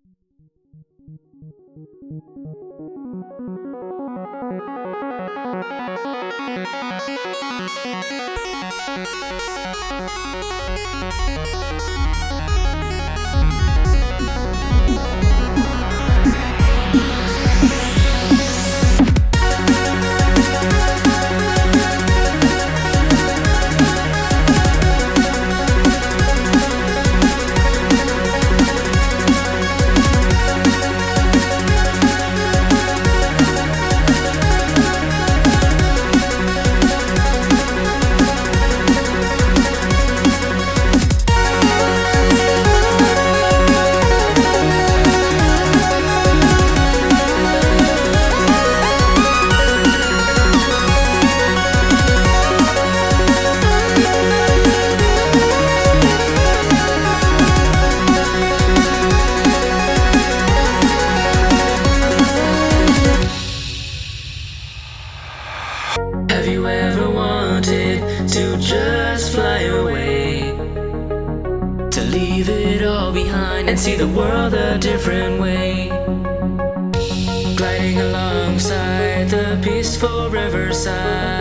Have you ever wanted to just fly away? To leave it all behind and see the world a different way? Gliding alongside the peaceful riverside.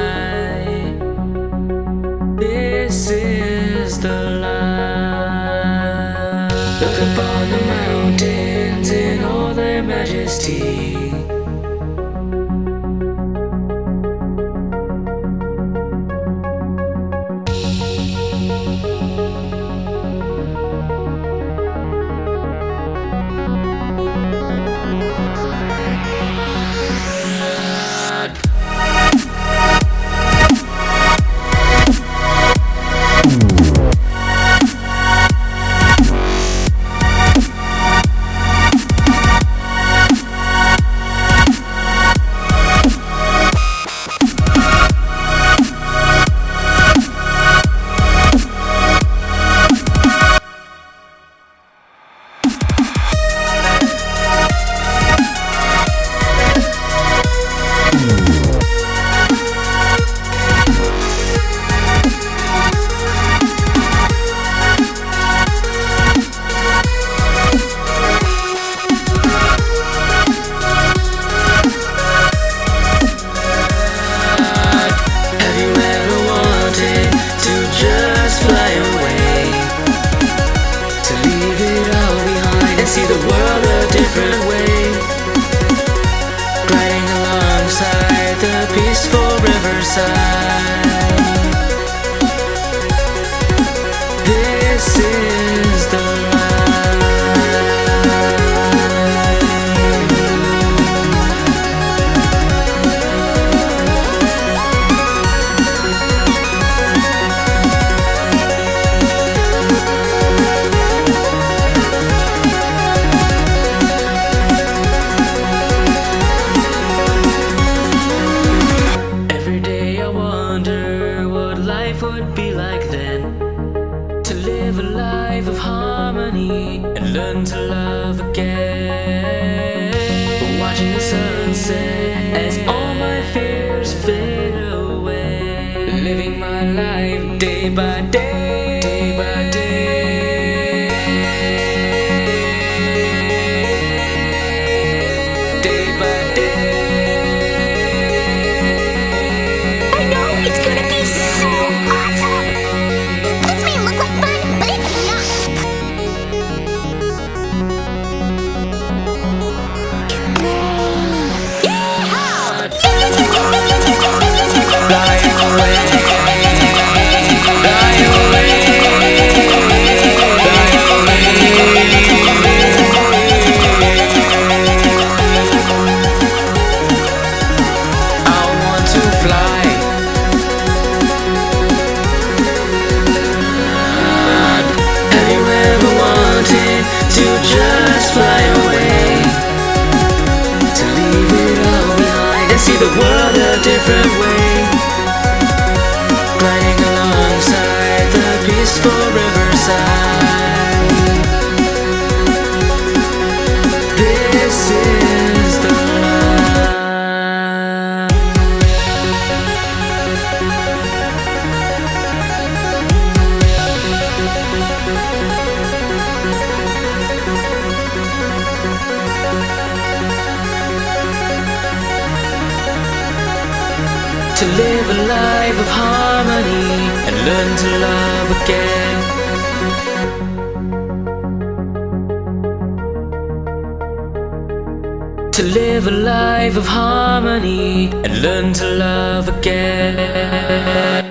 This is the life. Look upon the mountains in all their majesty. See the world a different way. Gliding alongside the peaceful riverside. This is the would be like then, to live a life of harmony and learn to love again. Watching the sunset as all my fears fade away. Living my life day by day, day by day, day by day. I know it's gonna be so awesome. This may look like fun, but it's not. Flying away, flying away. To live a life of harmony and learn to love again. To live a life of harmony and learn to love again.